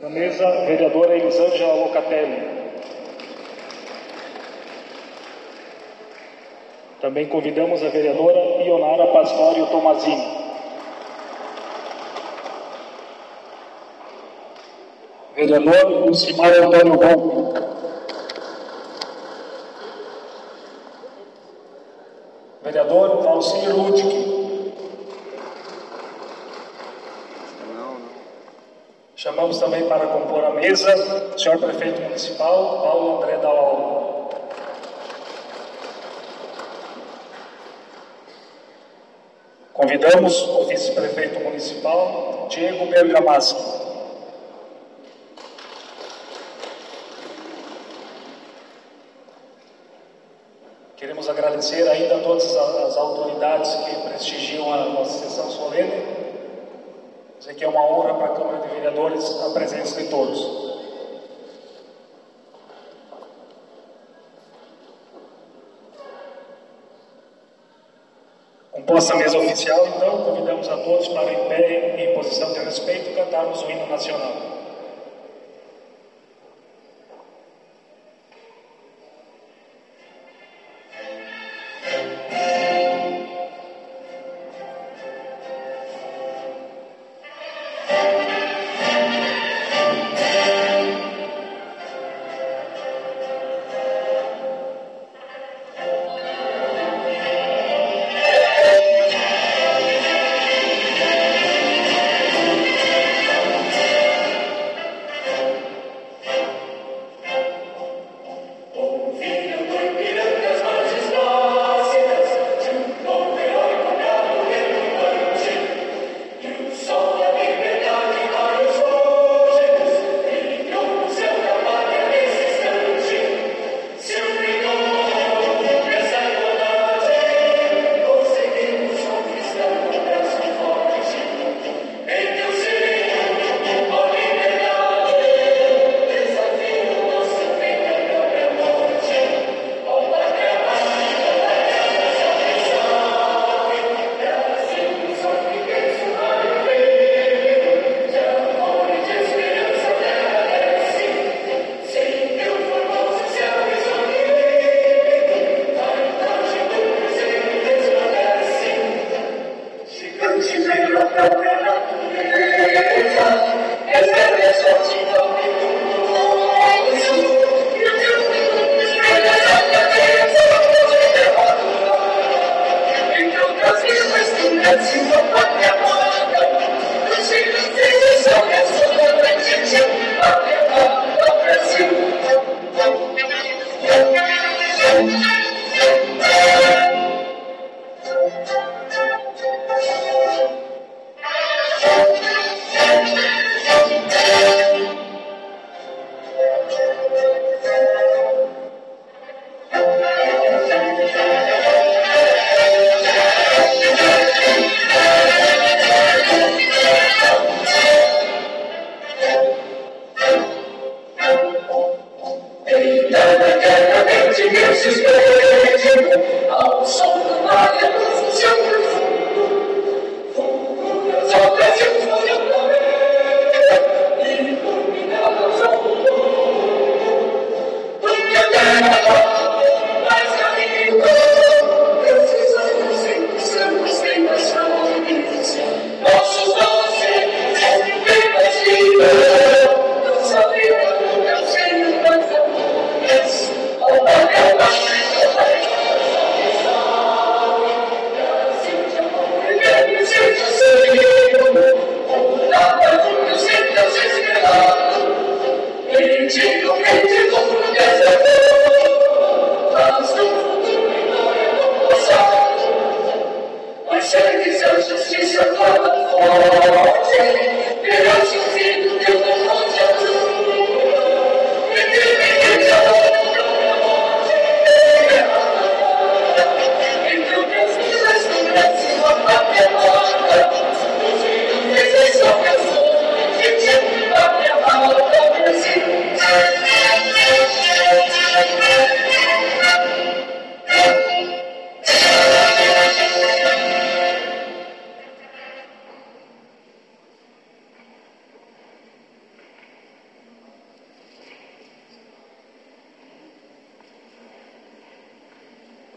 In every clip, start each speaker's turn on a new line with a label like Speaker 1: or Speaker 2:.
Speaker 1: Na mesa, vereadora Elisângela Locatelli. Também convidamos a vereadora Ionara Pastório Tomazini. Vereador Lucimar Antônio Volpe. Vereador Valcir Ludic. Chamamos também para compor a mesa o senhor prefeito municipal, Paulo André Daal. Convidamos o vice-prefeito municipal, Diego Bergamaschi. Queremos agradecer ainda a todas as autoridades que prestigiam a nossa sessão solene. Dizer que é uma honra para a Câmara de Vereadores a presença de todos. Composta a mesa oficial, então, convidamos a todos para, em pé, em posição de respeito, cantarmos o hino nacional.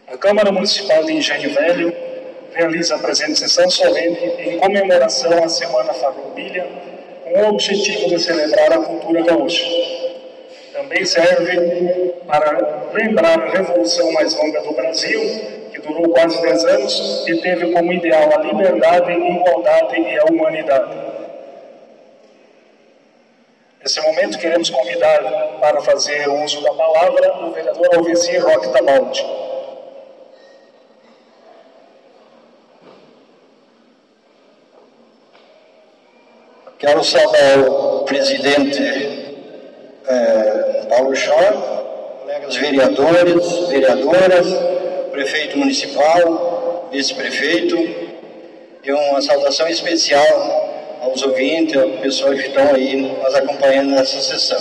Speaker 1: A Câmara Municipal de Engenho Velho realiza a presente sessão solene em comemoração à Semana Farroupilha, com o objetivo de celebrar a cultura gaúcha. Também serve para lembrar a revolução mais longa do Brasil, que durou quase 10 anos e teve como ideal a liberdade, a igualdade e a humanidade. Nesse momento, queremos convidar para fazer o uso da palavra o vereador Alvesir Roque Tabaldi.
Speaker 2: Quero saudar o presidente Paulo Schor, colegas vereadores, vereadoras, prefeito municipal, vice-prefeito, e uma saudação especial aos ouvintes, ao pessoal que estão aí nos acompanhando nessa sessão.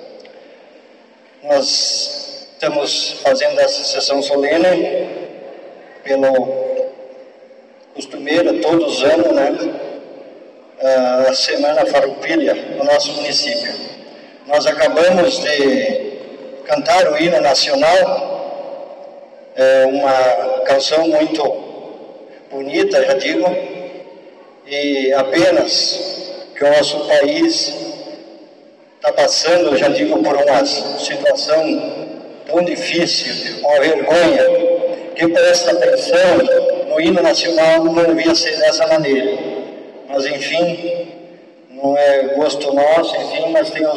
Speaker 2: Nós estamos fazendo essa sessão solene pelo costumeiro, todos os anos, né? A Semana Farroupilha no nosso município. Nós acabamos de cantar o hino nacional, uma canção muito bonita, já digo, e apenas que o nosso país está passando, já digo, por uma situação tão difícil, uma vergonha, que presta atenção no hino nacional não devia ser dessa maneira. Mas, enfim, não é gosto nosso, enfim, mas tem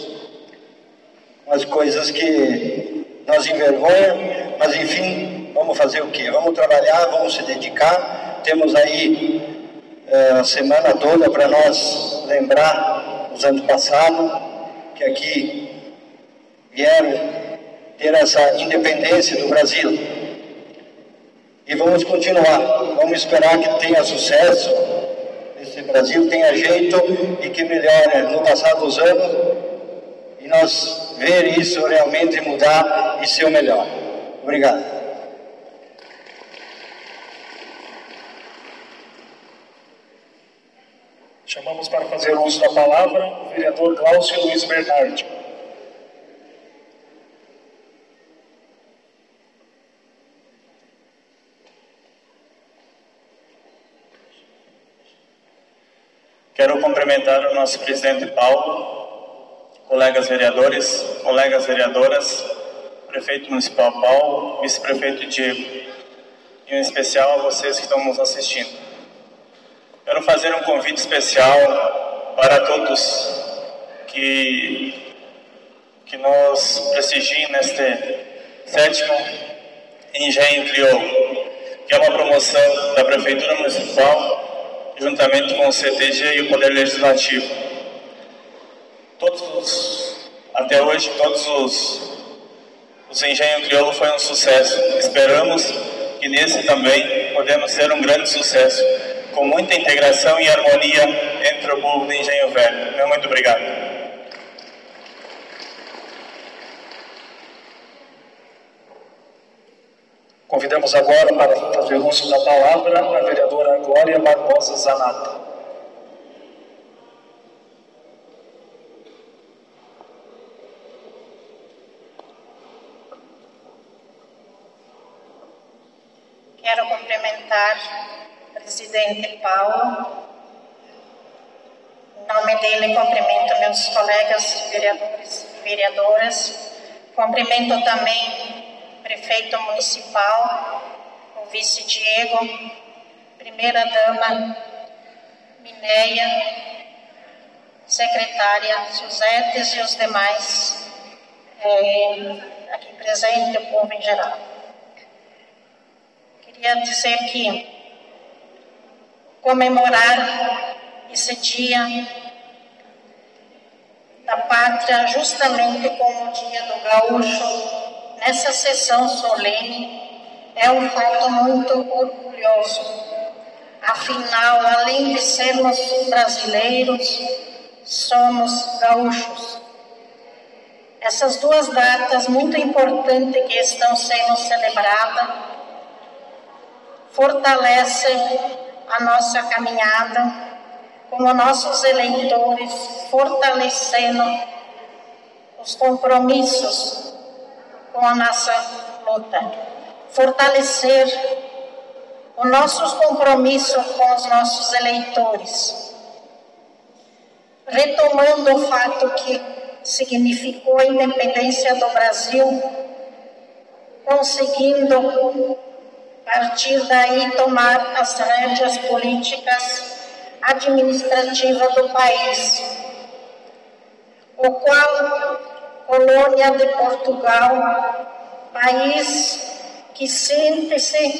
Speaker 2: umas coisas que nos envergonham, mas, enfim, vamos fazer o quê? Vamos trabalhar, vamos se dedicar. Temos aí a semana toda para nós lembrar os anos passados, que aqui vieram ter essa independência do Brasil. E vamos continuar, vamos esperar que tenha sucesso. Esse Brasil tenha jeito e que melhore no passar dos anos e nós ver isso realmente mudar e ser o melhor. Obrigado.
Speaker 1: Chamamos para fazer uso da palavra o vereador Glaucio Luiz Bernardi.
Speaker 3: Quero cumprimentar o nosso presidente Paulo, colegas vereadores, colegas vereadoras, prefeito municipal Paulo, vice-prefeito Diego, e em especial a vocês que estão nos assistindo. Quero fazer um convite especial para todos que nos prestigiem neste 7º Engenho Crioulo, que é uma promoção da Prefeitura Municipal juntamente com o CTG e o Poder Legislativo. Até hoje, todos os Engenho Crioulo foi um sucesso. Esperamos que nesse também podemos ter um grande sucesso, com muita integração e harmonia entre o povo de Engenho Velho. Muito obrigado.
Speaker 1: Convidamos agora para fazer uso da palavra a vereadora Glória Barbosa Zanata.
Speaker 4: Quero cumprimentar o presidente Paulo. Em nome dele, cumprimento meus colegas vereadores e vereadoras. Cumprimento também prefeito municipal, o vice Diego, primeira-dama Mineia, secretária Suzetes e os demais aqui presentes, o povo em geral. Queria dizer que comemorar esse dia da pátria justamente como o dia do gaúcho, nessa sessão solene, é um fato muito orgulhoso. Afinal, além de sermos brasileiros, somos gaúchos. Essas duas datas muito importantes que estão sendo celebradas fortalecem a nossa caminhada, como nossos eleitores fortalecendo os compromissos com a nossa luta. fortalecer o nosso compromisso com os nossos eleitores, retomando o fato que significou a independência do Brasil, conseguindo, a partir daí, tomar as rédeas políticas administrativas do país, o qual, colônia de Portugal, país que sempre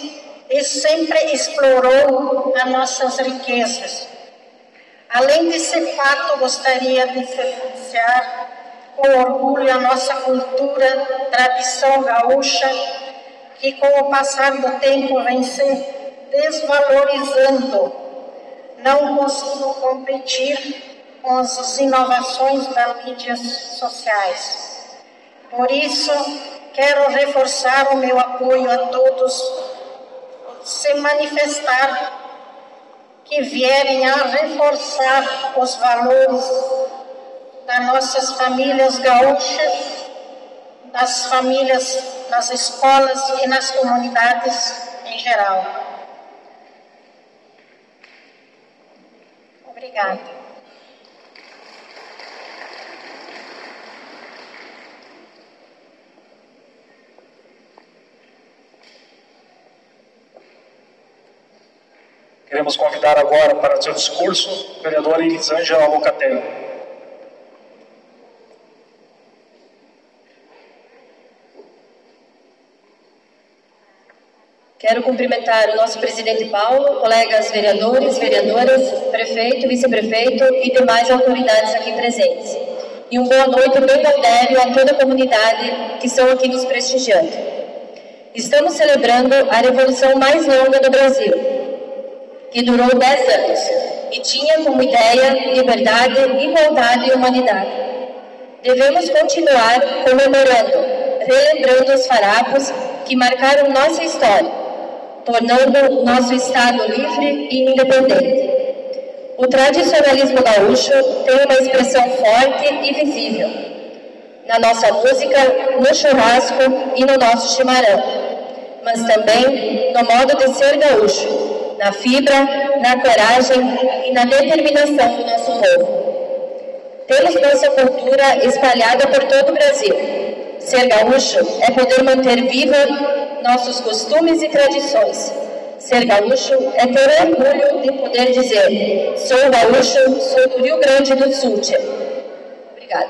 Speaker 4: explorou as nossas riquezas. Além desse fato, gostaria de referenciar com orgulho a nossa cultura, tradição gaúcha, que com o passar do tempo vem se desvalorizando. Não consigo competir com as inovações das mídias sociais. Por isso, quero reforçar o meu apoio a todos se manifestar que vierem a reforçar os valores das nossas famílias gaúchas, das famílias nas escolas e nas comunidades em geral. Obrigada.
Speaker 1: Queremos convidar agora para seu discurso a vereadora Elisângela Locatelli.
Speaker 5: Quero cumprimentar o nosso presidente Paulo, colegas vereadores, vereadoras, prefeito, vice-prefeito e demais autoridades aqui presentes. E boa noite bem gaudério a toda a comunidade que estão aqui nos prestigiando. Estamos celebrando a revolução mais longa do Brasil, que durou 10 anos e tinha como ideia liberdade, igualdade e humanidade. Devemos continuar comemorando, relembrando os farrapos que marcaram nossa história, tornando nosso Estado livre e independente. O tradicionalismo gaúcho tem uma expressão forte e visível na nossa música, no churrasco e no nosso chimarrão, mas também no modo de ser gaúcho, na fibra, na coragem e na determinação do nosso povo. Temos nossa cultura espalhada por todo o Brasil. Ser gaúcho é poder manter viva nossos costumes e tradições. Ser gaúcho é ter orgulho de poder dizer: sou gaúcho, sou do Rio Grande do Sul. Obrigada.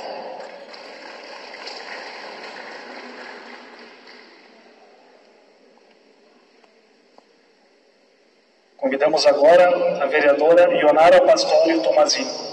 Speaker 1: Convidamos agora a vereadora Ionara Pastore Tomazini.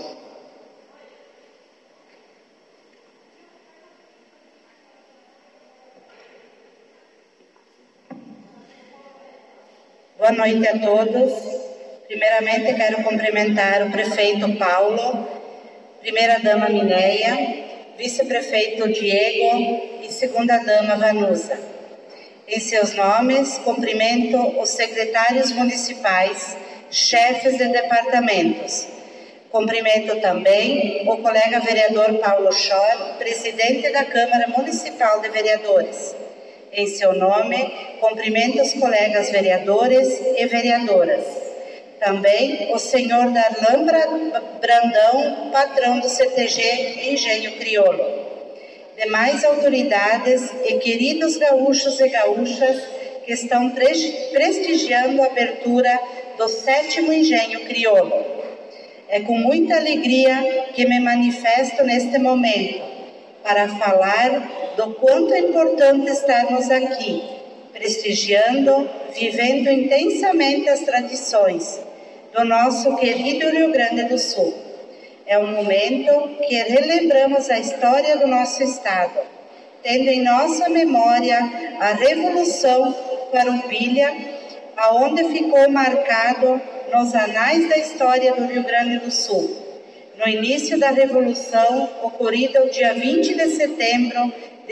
Speaker 6: Boa noite a todos. Primeiramente, quero cumprimentar o prefeito Paulo, primeira-dama Mineia, vice-prefeito Diego e segunda-dama Vanusa. Em seus nomes, cumprimento os secretários municipais, chefes de departamentos. Cumprimento também o colega vereador Paulo Schor, presidente da Câmara Municipal de Vereadores. Em seu nome, cumprimento os colegas vereadores e vereadoras. Também o senhor Darlan Brandão, patrão do CTG Engenho Crioulo. Demais autoridades e queridos gaúchos e gaúchas que estão prestigiando a abertura do 7º Engenho Crioulo. É com muita alegria que me manifesto neste momento para falar do quanto é importante estarmos aqui, prestigiando, vivendo intensamente as tradições do nosso querido Rio Grande do Sul. É um momento que relembramos a história do nosso Estado, tendo em nossa memória a Revolução Farroupilha, aonde ficou marcado nos anais da história do Rio Grande do Sul, no início da Revolução, ocorrida o dia 20 de setembro de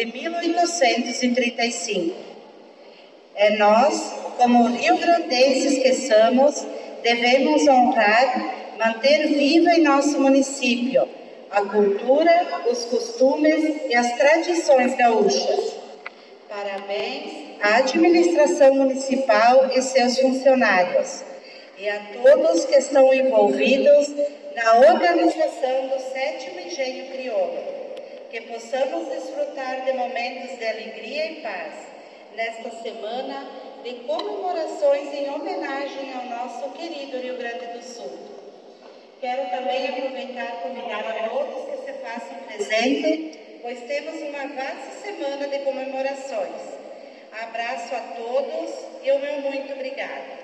Speaker 6: 1835. Nós, como rio-grandenses que somos, devemos honrar, manter viva em nosso município a cultura, os costumes e as tradições gaúchas. Parabéns à administração municipal e seus funcionários, e a todos que estão envolvidos na organização do 7º Engenho Crioulo, que possamos desfrutar de momentos de alegria e paz nesta semana de comemorações em homenagem ao nosso querido Rio Grande do Sul. Quero também aproveitar e convidar a todos que se façam presente, pois temos uma vasta semana de comemorações. Abraço a todos e o meu muito obrigada.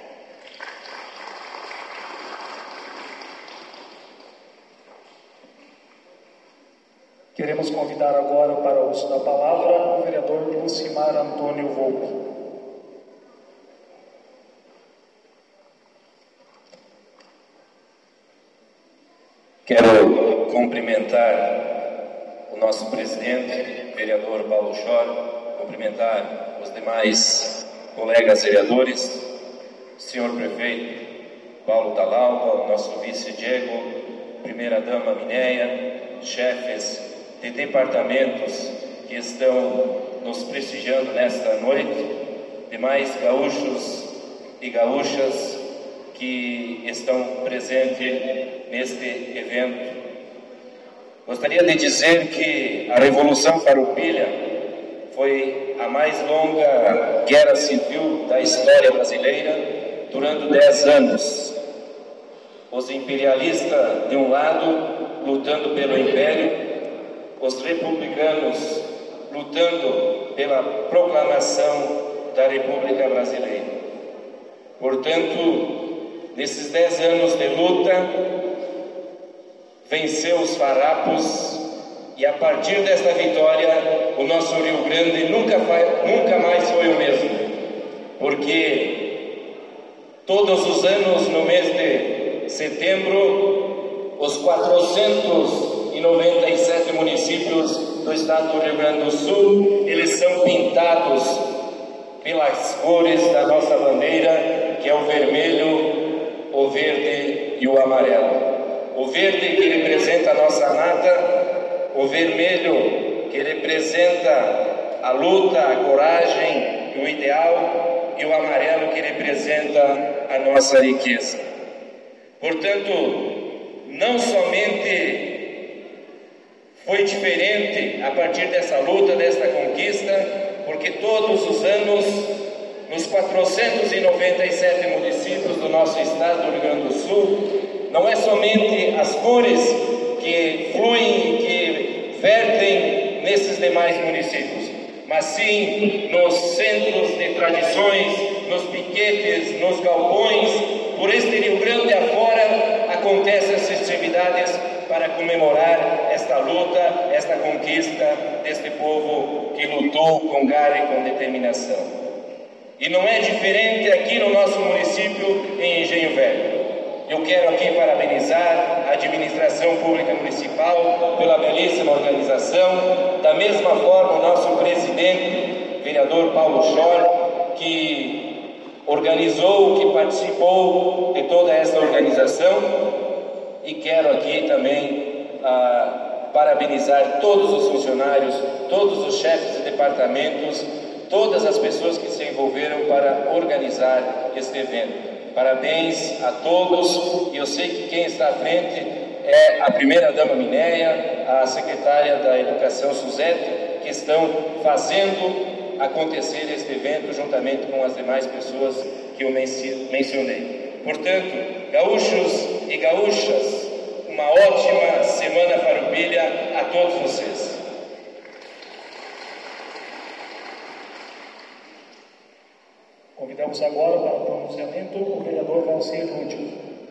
Speaker 1: Queremos convidar agora para o uso da palavra o vereador Lucimar Antônio Volpe.
Speaker 7: Quero cumprimentar o nosso presidente, vereador Paulo Chor, cumprimentar os demais colegas vereadores, senhor prefeito Paulo Talalba, nosso vice Diego, primeira-dama Mineia, chefes de departamentos que estão nos prestigiando nesta noite, demais gaúchos e gaúchas que estão presentes neste evento. Gostaria de dizer que a Revolução Farroupilha foi a mais longa guerra civil da história brasileira, durando 10 anos. Os imperialistas, de um lado, lutando pelo império, os republicanos lutando pela proclamação da República Brasileira. Portanto, nesses 10 anos de luta, venceu os farrapos, e a partir desta vitória, o nosso Rio Grande nunca mais foi o mesmo, porque todos os anos, no mês de setembro, os 497 municípios do estado do Rio Grande do Sul, eles são pintados pelas cores da nossa bandeira, que é o vermelho, o verde e o amarelo. O verde que representa a nossa mata, o vermelho que representa a luta, a coragem, o ideal, e o amarelo que representa a nossa riqueza. Portanto, não somente foi diferente a partir dessa luta, desta conquista, porque todos os anos, nos 497 municípios do nosso estado do Rio Grande do Sul, não é somente as cores que fluem, que vertem nesses demais municípios, mas sim nos centros de tradições, nos piquetes, nos galpões, por este Rio Grande afora, acontecem as festividades para comemorar esta luta, esta conquista deste povo que lutou com garra e com determinação. E não é diferente aqui no nosso município, em Engenho Velho. Eu quero aqui parabenizar a administração pública municipal pela belíssima organização, da mesma forma o nosso presidente, vereador Paulo Chor, que organizou, que participou de toda essa organização, e quero aqui também parabenizar todos os funcionários, todos os chefes de departamentos, todas as pessoas que se envolveram para organizar este evento. Parabéns a todos, e eu sei que quem está à frente é a primeira-dama Mineia, a secretária da Educação Suzete, que estão fazendo acontecer este evento juntamente com as demais pessoas que eu mencionei. Portanto, gaúchos e gaúchas, uma ótima Semana Farroupilha a todos vocês.
Speaker 1: Convidamos agora para o pronunciamento o vereador Valcir Lúdio.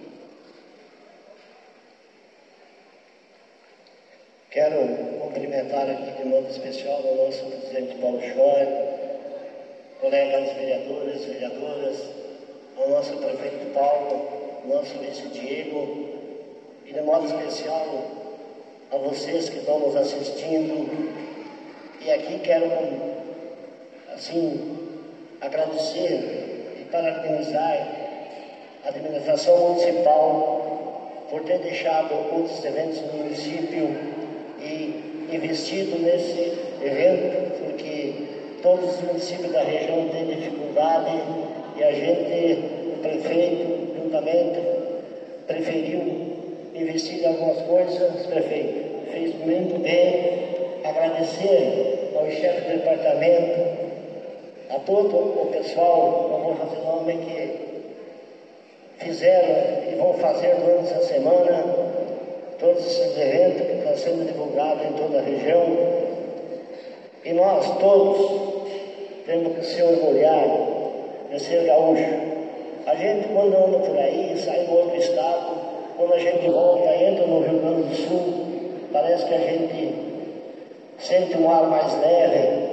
Speaker 8: Quero cumprimentar aqui de modo especial o nosso presidente Paulo Chor, colegas vereadores, vereadoras, o nosso prefeito Paulo, o nosso vice Diego, e de modo especial a vocês que estão nos assistindo. E aqui quero, assim, agradecer e parabenizar a administração municipal por ter deixado outros eventos no município e investido nesse evento, porque todos os municípios da região têm dificuldade e a gente, o prefeito, juntamente, preferiu investir em algumas coisas. Prefeito, fez muito bem. Agradecer ao chefe do departamento, a todo o pessoal, não vou fazer nome, que fizeram e vão fazer durante essa semana todos esses eventos que estão sendo divulgados em toda a região. E nós todos temos que se orgulhar de ser gaúcho. A gente, quando anda por aí, sai do outro estado, quando a gente volta, entra no Rio Grande do Sul, parece que a gente sente um ar mais leve.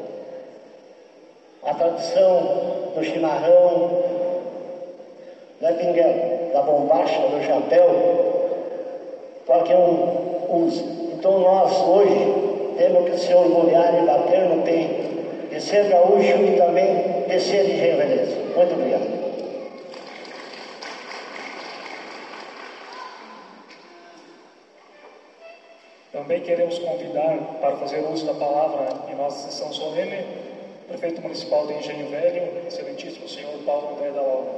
Speaker 8: A tradição do chimarrão, né, Pinguel? Da bombacha, do chapéu, qualquer um usa. Então nós hoje temos que se orgulhar e bater no peito de ser gaúcho e também de ser de Reveleza. Muito obrigado.
Speaker 1: Também queremos convidar para fazer uso da palavra em nossa sessão solene o prefeito municipal de Engenho Velho, excelentíssimo senhor Paulo André da Laura.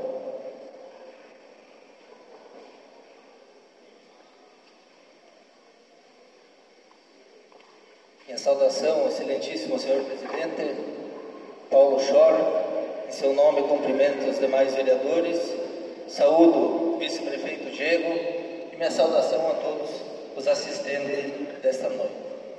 Speaker 9: Minha saudação, excelentíssimo senhor presidente Paulo Schor, em seu nome cumprimento os demais vereadores, saúdo o vice-prefeito Diego e minha saudação a todos os assistentes desta noite.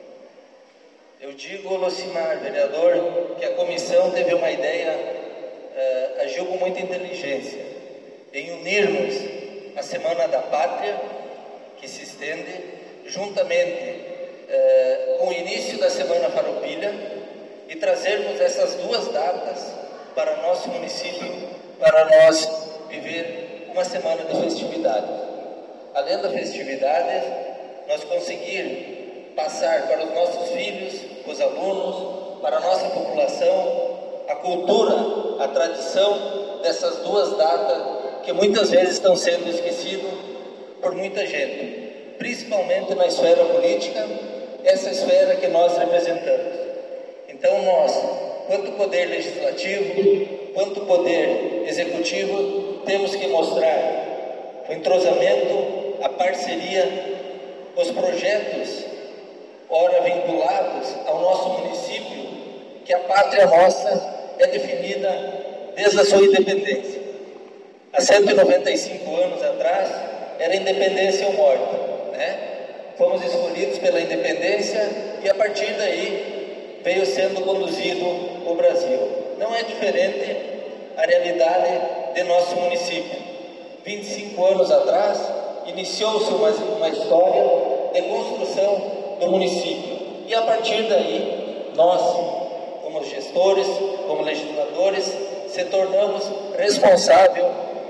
Speaker 9: Eu digo, Lucimar, vereador, que a comissão teve uma ideia, agiu com muita inteligência, em unirmos a Semana da Pátria, que se estende, juntamente com o início da Semana Farroupilha, e trazermos essas duas datas para nosso município, para nós viver uma semana de festividades. Além da festividade, nós conseguir passar para os nossos filhos, os alunos, para a nossa população, a cultura, a tradição dessas duas datas que muitas vezes estão sendo esquecidas por muita gente, principalmente na esfera política, essa esfera que nós representamos. Então nós, quanto poder legislativo, quanto poder executivo, temos que mostrar o entrosamento, a parceria, os projetos, ora vinculados ao nosso município, que a pátria nossa é definida desde a sua independência. Há 195 anos atrás, era independência ou morte, né? Fomos escolhidos pela independência e a partir daí veio sendo conduzido o Brasil. Não é diferente a realidade de nosso município. 25 anos atrás, iniciou-se uma história de construção do município. E a partir daí, nós, como gestores, como legisladores, se tornamos responsáveis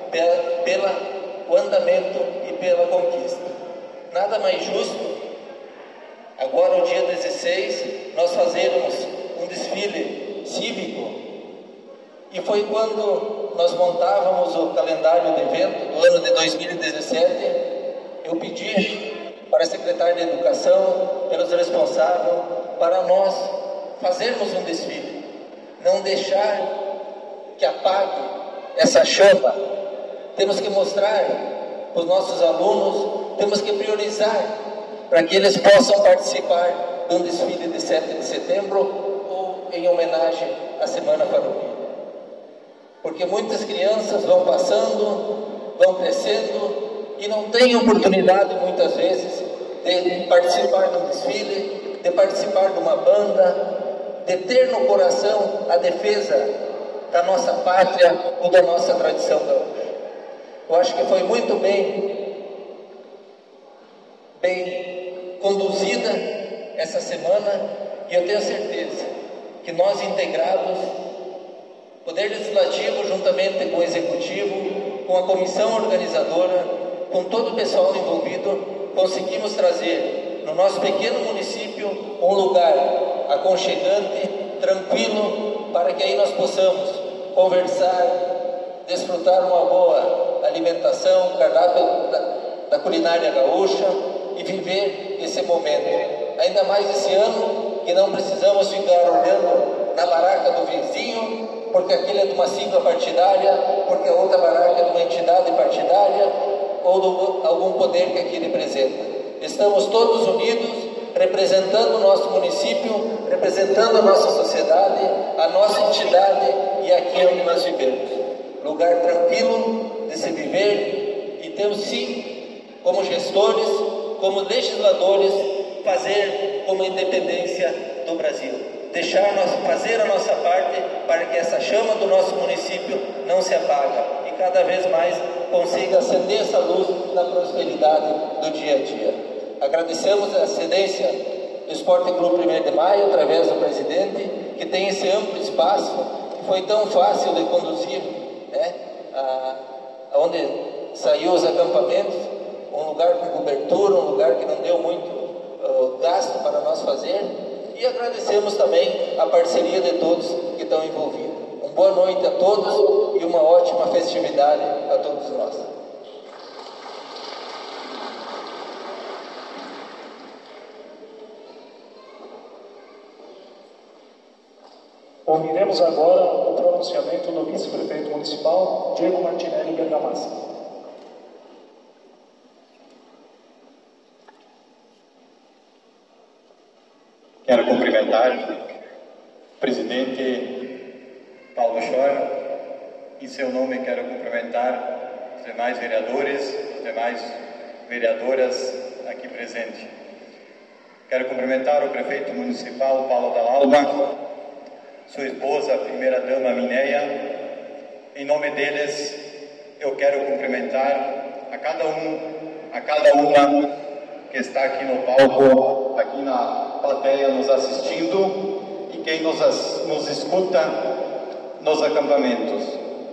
Speaker 9: pelo andamento e pela conquista. Nada mais justo, agora o dia 16, nós fazermos um desfile cívico. E foi quando nós montávamos o calendário de evento do ano de 2017, eu pedi para a secretária de Educação, pelos responsáveis, para nós fazermos um desfile. Não deixar que apague essa chama. Temos que mostrar para os nossos alunos, temos que priorizar para que eles possam participar de um desfile de 7 de setembro ou em homenagem à Semana Farroupilha. Porque muitas crianças vão passando, vão crescendo e não têm oportunidade muitas vezes de participar de um desfile, de participar de uma banda, de ter no coração a defesa da nossa pátria ou da nossa tradição gaúcha. Eu acho que foi muito bem conduzida essa semana e eu tenho certeza que nós integrados, Poder Legislativo juntamente com o Executivo, com a comissão organizadora, com todo o pessoal envolvido, conseguimos trazer no nosso pequeno município um lugar aconchegante, tranquilo, para que aí nós possamos conversar, desfrutar uma boa alimentação, cardápio da culinária gaúcha e viver esse momento. Ainda mais esse ano que não precisamos ficar olhando na baraca do vizinho, porque aquele é de uma sigla partidária, porque a outra baraca é de uma entidade partidária, ou de algum poder que aqui representa. Estamos todos unidos, representando o nosso município, representando a nossa sociedade, a nossa entidade e aqui onde nós vivemos. Lugar tranquilo de se viver e temos sim, como gestores, como legisladores, fazer como independência do Brasil. Fazer a nossa parte para que essa chama do nosso município não se apague e cada vez mais consiga acender essa luz da prosperidade do dia a dia. Agradecemos a cedência do Esporte Clube 1º de Maio, através do presidente, que tem esse amplo espaço, que foi tão fácil de conduzir, né, onde saiu os acampamentos, um lugar com cobertura, um lugar que não deu muito gasto para nós fazer, e agradecemos também a parceria de todos que estão envolvidos. Uma boa noite a todos e uma ótima festividade a todos nós.
Speaker 1: Ouviremos agora o pronunciamento do vice-prefeito municipal, Diego Martinelli Bergamasca.
Speaker 10: Quero cumprimentar o presidente Paulo Schor. Em seu nome, quero cumprimentar os demais vereadores, as demais vereadoras aqui presentes. Quero cumprimentar o prefeito municipal Paulo Dallalba, sua esposa, a primeira-dama Mineia. Em nome deles, eu quero cumprimentar a cada uma que está aqui no palco, aqui na plateia nos assistindo e quem nos escuta nos acampamentos.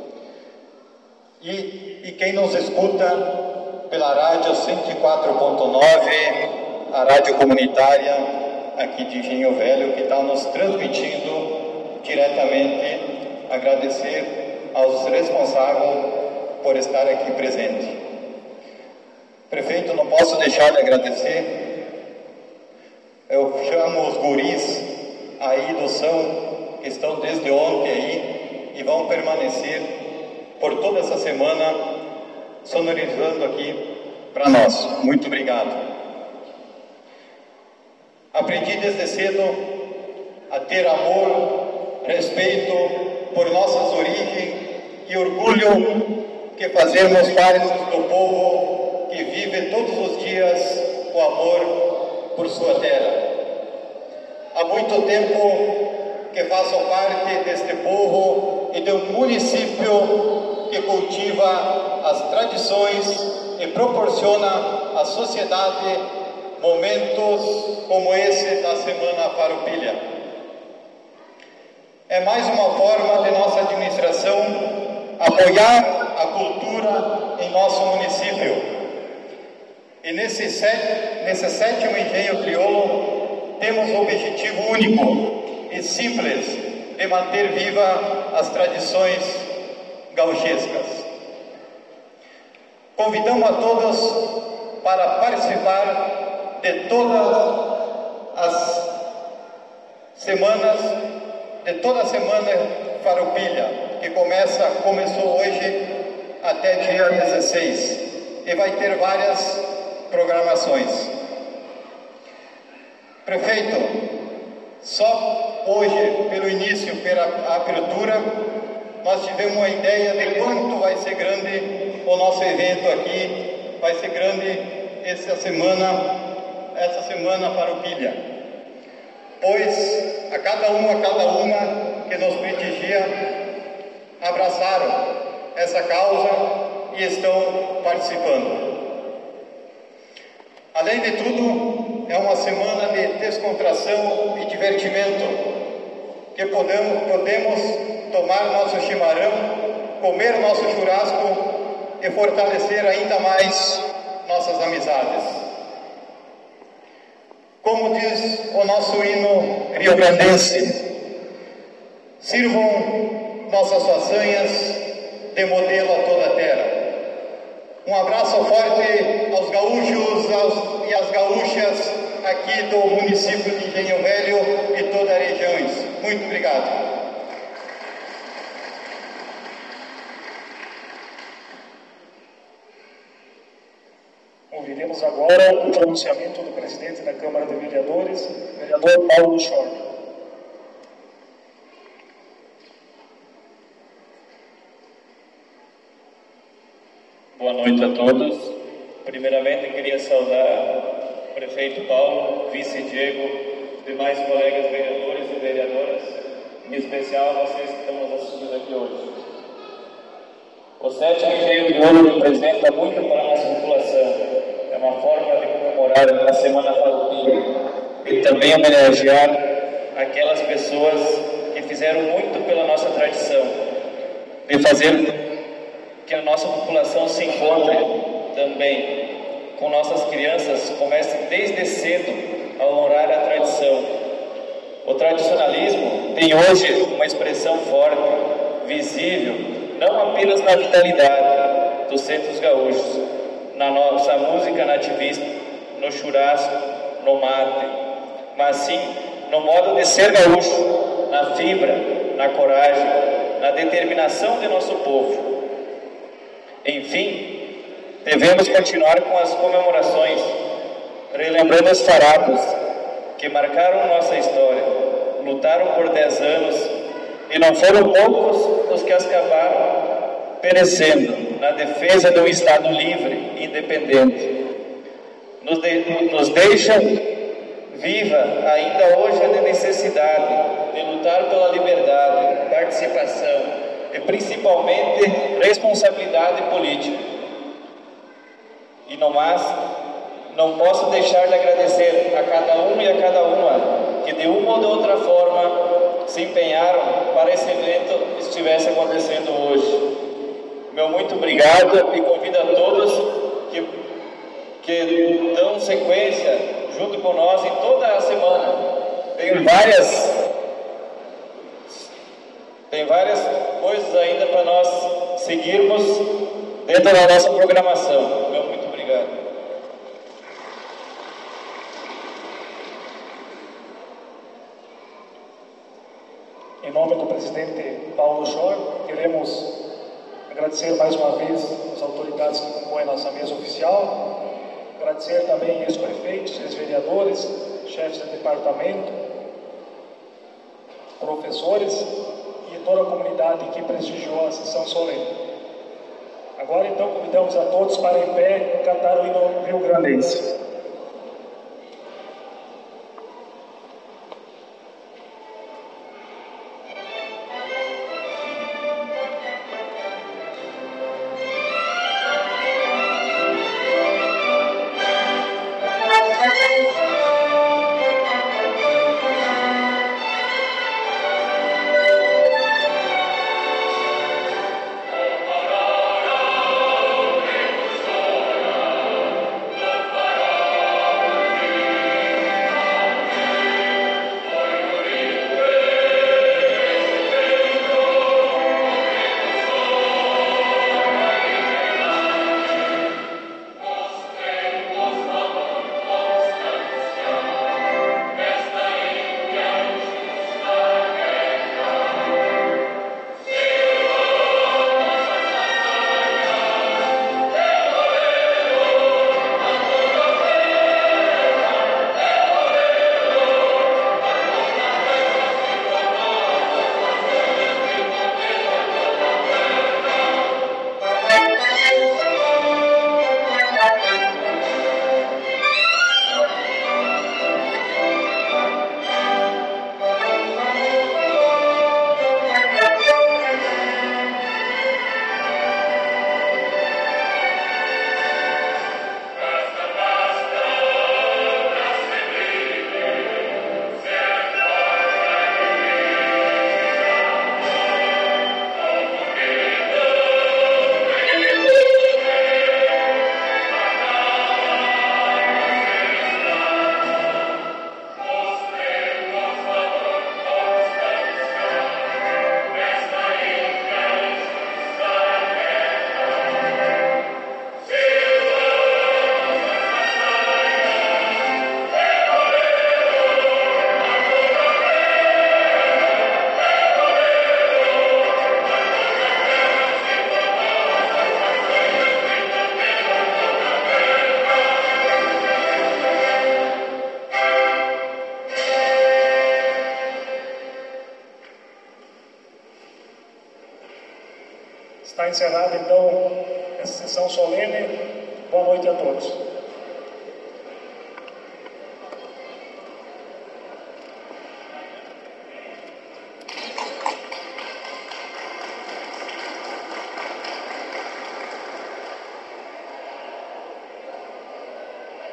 Speaker 10: E quem nos escuta pela rádio 104.9, a rádio comunitária aqui de Engenho Velho, que está nos transmitindo diretamente. Agradecer aos responsáveis por estar aqui presente. Prefeito, não posso deixar de agradecer. Eu chamo os guris aí do São, que estão desde ontem aí e vão permanecer por toda essa semana sonorizando aqui para nós. Muito obrigado. Aprendi desde cedo a ter amor, respeito por nossas origens e orgulho que fazemos parte do povo que vive todos os dias o amor por sua terra. Há muito tempo que faço parte deste povo e de um município que cultiva as tradições e proporciona à sociedade momentos como esse da Semana Farroupilha. É mais uma forma de nossa administração apoiar a cultura em nosso município. E nesse 7º Engenho Crioulo, temos o objetivo único e simples de manter viva as tradições gauchescas. Convidamos a todos para participar de todas as semanas, de toda a Semana Farroupilha, que começou hoje até dia 16, e vai ter várias programações. Prefeito, só hoje, pelo início, pela abertura, nós tivemos uma ideia de quanto vai ser grande o nosso evento aqui, vai ser grande essa semana Farroupilha, pois a cada uma que nos prestigia abraçaram essa causa e estão participando. Além de tudo, é uma semana de descontração e divertimento, que podemos tomar nosso chimarrão, comer nosso churrasco e fortalecer ainda mais nossas amizades. Como diz o nosso hino riograndense, sirvam nossas façanhas de modelo a toda a terra. Um abraço forte aos gaúchos e às gaúchas aqui do município de Engenho Velho e toda a região. Muito obrigado.
Speaker 1: Ouviremos agora o pronunciamento do presidente da Câmara de Vereadores, vereador Paulo Schor.
Speaker 11: Boa noite a todos. Primeiramente, queria saudar o prefeito Paulo, vice Diego, demais colegas vereadores e vereadoras, em especial vocês que estão nos assistindo aqui hoje. O 7º Engenho de Ouro representa muito para a nossa população. É uma forma de comemorar a Semana Farroupilha e também homenagear aquelas pessoas que fizeram muito pela nossa tradição, de fazer que a nossa população se encontre também com nossas crianças, comece desde cedo a honrar a tradição. O tradicionalismo tem hoje uma expressão forte, visível, não apenas na vitalidade dos centros gaúchos, na nossa música nativista, no churrasco, no mate, mas sim no modo de ser gaúcho, na fibra, na coragem, na determinação de nosso povo. Enfim, devemos continuar com as comemorações, relembrando os farapos que marcaram nossa história, lutaram por 10 anos e não foram poucos os que acabaram perecendo na defesa de um Estado livre e independente. Nos deixa viva ainda hoje a necessidade de lutar pela liberdade, participação e principalmente responsabilidade política. E no mais, não posso deixar de agradecer a cada um e a cada uma que de uma ou de outra forma se empenharam para esse evento estivesse acontecendo hoje. Meu muito obrigado e convido a todos que dão sequência junto com nós em toda a semana. Tem várias coisas ainda para nós seguirmos dentro da nossa programação. Meu muito obrigado.
Speaker 1: Em nome do presidente Paulo Schor, queremos agradecer mais uma vez as autoridades que compõem a nossa mesa oficial, agradecer também os prefeitos, os vereadores, chefes de departamento, professores e toda a comunidade que prestigiou a sessão solene. Agora, então, convidamos a todos para em pé cantar o hino rio-grandense.
Speaker 12: Para
Speaker 1: Está encerrada, então, essa sessão solene. Boa noite a todos.